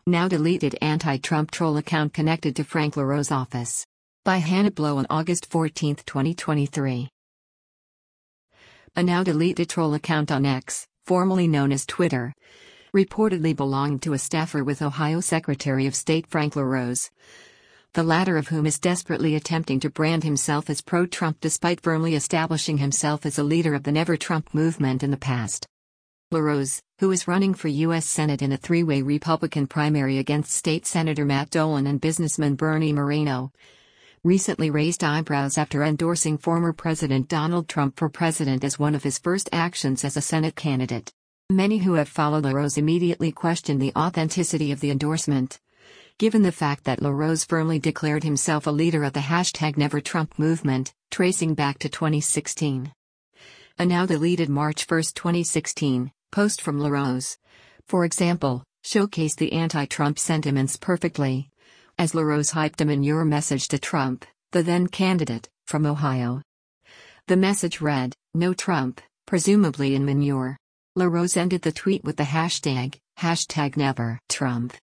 Now deleted anti-Trump troll account connected to Frank LaRose office. By Hannah Blow on August 14, 2023. A now deleted troll account on X, formerly known as Twitter, reportedly belonged to a staffer with Ohio Secretary of State Frank LaRose, the latter of whom is desperately attempting to brand himself as pro-Trump despite firmly establishing himself as a leader of the Never Trump movement in the past. LaRose, who is running for U.S. Senate in a three-way Republican primary against State Senator Matt Dolan and businessman Bernie Moreno, recently raised eyebrows after endorsing former President Donald Trump for president as one of his first actions as a Senate candidate. Many who have followed LaRose immediately questioned the authenticity of the endorsement, given the fact that LaRose firmly declared himself a leader of the #NeverTrump movement, tracing back to 2016. A now deleted March 1, 2016, post from LaRose, for example, showcased the anti-Trump sentiments perfectly, as LaRose hyped a manure message to Trump, the then candidate, from Ohio. The message read, "No Trump," presumably in manure. LaRose ended the tweet with the hashtag #NeverTrump.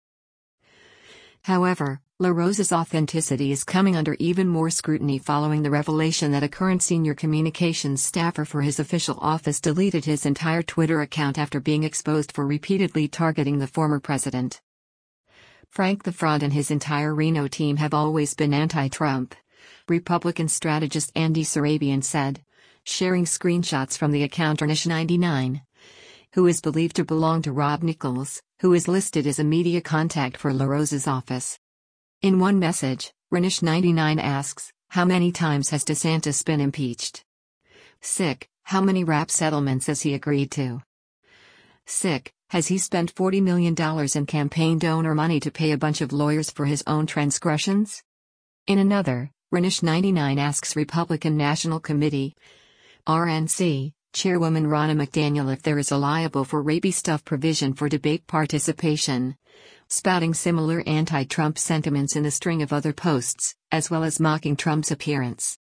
However, LaRose's authenticity is coming under even more scrutiny following the revelation that a current senior communications staffer for his official office deleted his entire Twitter account after being exposed for repeatedly targeting the former president. Frank the Fraud and his entire Reno team have always been anti-Trump, Republican strategist Andy Sarabian said, sharing screenshots from the account Rnish99, who is believed to belong to Rob Nichols, who is listed as a media contact for LaRose's office. In one message, Rnish99 asks, "How many times has DeSantis been impeached?" Sick, "How many rap settlements has he agreed to?" Sick, "Has he spent $40 million in campaign donor money to pay a bunch of lawyers for his own transgressions?" In another, Rnish99 asks Republican National Committee, RNC, Chairwoman Ronna McDaniel if there is a liable for rapey stuff provision for debate participation, spouting similar anti-Trump sentiments in a string of other posts, as well as mocking Trump's appearance.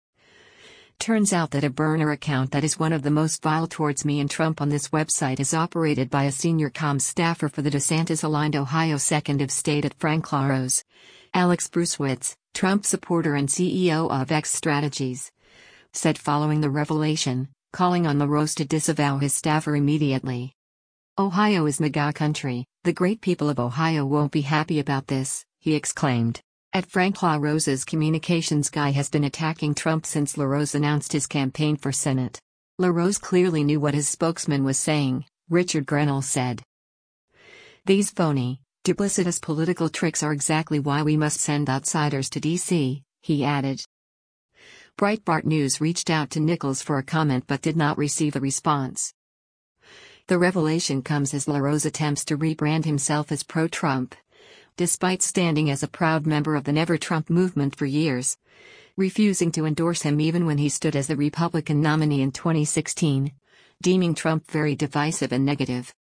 Turns out that a burner account that is one of the most vile towards me and Trump on this website is operated by a senior comms staffer for the DeSantis-aligned Ohio 2nd of State at Frank LaRose, Alex Bruesewitz, Trump supporter and CEO of X Strategies, said following the revelation, calling on LaRose to disavow his staffer immediately. "Ohio is MAGA country, the great people of Ohio won't be happy about this," he exclaimed. At Frank LaRose's communications guy has been attacking Trump since LaRose announced his campaign for Senate. LaRose clearly knew what his spokesman was saying, Richard Grenell said. "These phony, duplicitous political tricks are exactly why we must send outsiders to D.C., he added. Breitbart News reached out to Nichols for a comment but did not receive a response. The revelation comes as LaRose attempts to rebrand himself as pro-Trump, despite standing as a proud member of the Never Trump movement for years, refusing to endorse him even when he stood as the Republican nominee in 2016, deeming Trump very divisive and negative.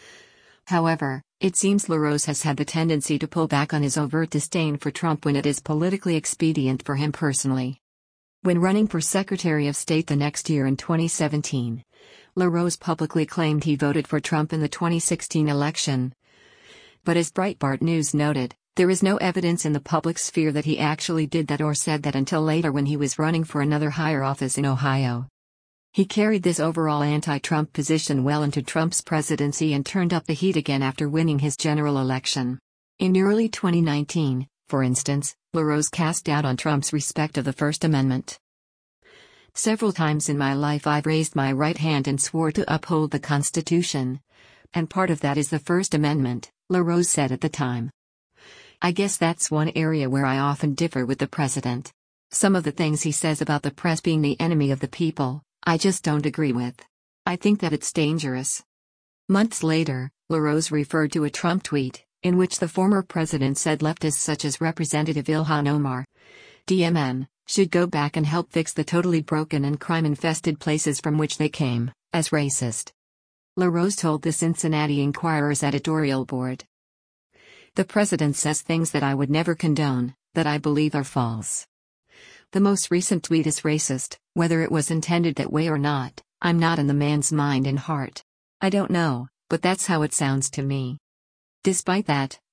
However, it seems LaRose has had the tendency to pull back on his overt disdain for Trump when it is politically expedient for him personally. When running for Secretary of State the next year in 2017, LaRose publicly claimed he voted for Trump in the 2016 election. But as Breitbart News noted, there is no evidence in the public sphere that he actually did that or said that until later when he was running for another higher office in Ohio. He carried this overall anti-Trump position well into Trump's presidency and turned up the heat again after winning his general election. In early 2019, for instance, LaRose cast doubt on Trump's respect of the First Amendment. "Several times in my life I've raised my right hand and swore to uphold the Constitution. And part of that is the First Amendment," LaRose said at the time. "I guess that's one area where I often differ with the president. Some of the things he says about the press being the enemy of the people, I just don't agree with. I think that it's dangerous." Months later, LaRose referred to a Trump tweet, in which the former president said leftists such as Representative Ilhan Omar, DMN, should go back and help fix the totally broken and crime-infested places from which they came, as racist. LaRose told the Cincinnati Enquirer's editorial board, "The president says things that I would never condone, that I believe are false. The most recent tweet is racist, whether it was intended that way or not, I'm not in the man's mind and heart. I don't know, but that's how it sounds to me." Despite that,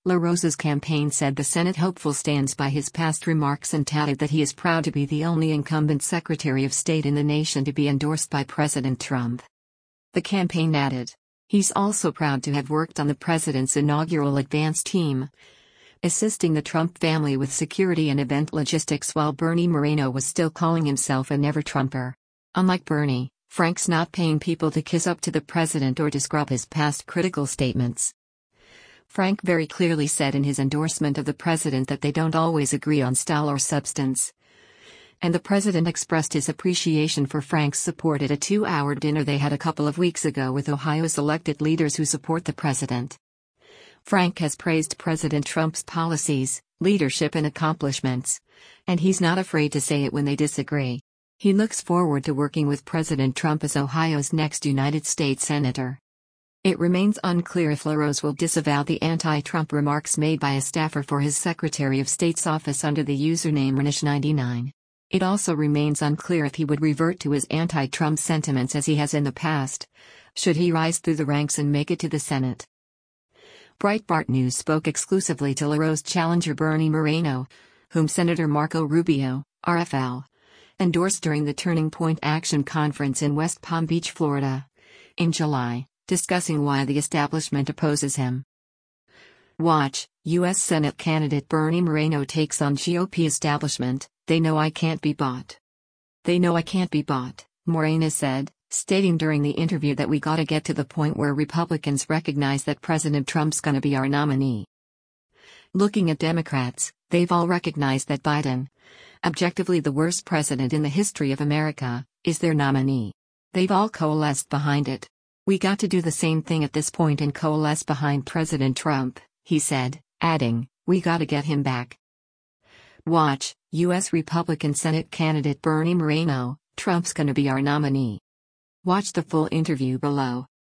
LaRosa's campaign said the Senate hopeful stands by his past remarks and touted that he is proud to be the only incumbent Secretary of State in the nation to be endorsed by President Trump. The campaign added, he's also proud to have worked on the president's inaugural advance team, assisting the Trump family with security and event logistics while Bernie Moreno was still calling himself a never-Trumper. Unlike Bernie, Frank's not paying people to kiss up to the president or to scrub his past critical statements. Frank very clearly said in his endorsement of the president that they don't always agree on style or substance. And the president expressed his appreciation for Frank's support at a 2-hour dinner they had a couple of weeks ago with Ohio's elected leaders who support the president. Frank has praised President Trump's policies, leadership and accomplishments. And he's not afraid to say it when they disagree. He looks forward to working with President Trump as Ohio's next United States Senator. It remains unclear if LaRose will disavow the anti-Trump remarks made by a staffer for his Secretary of State's office under the username Renish99. It also remains unclear if he would revert to his anti-Trump sentiments as he has in the past, should he rise through the ranks and make it to the Senate. Breitbart News spoke exclusively to LaRose challenger Bernie Moreno, whom Senator Marco Rubio, RFL, endorsed during the Turning Point Action Conference in West Palm Beach, Florida, in July, discussing why the establishment opposes him. Watch, U.S. Senate candidate Bernie Moreno takes on GOP establishment, they know I can't be bought. They know I can't be bought, Moreno said, stating during the interview that we gotta get to the point where Republicans recognize that President Trump's gonna be our nominee. Looking at Democrats, they've all recognized that Biden, objectively the worst president in the history of America, is their nominee. They've all coalesced behind it. We got to do the same thing at this point and coalesce behind President Trump, he said, adding, we gotta get him back. Watch, U.S. Republican Senate candidate Bernie Moreno, Trump's gonna be our nominee. Watch the full interview below.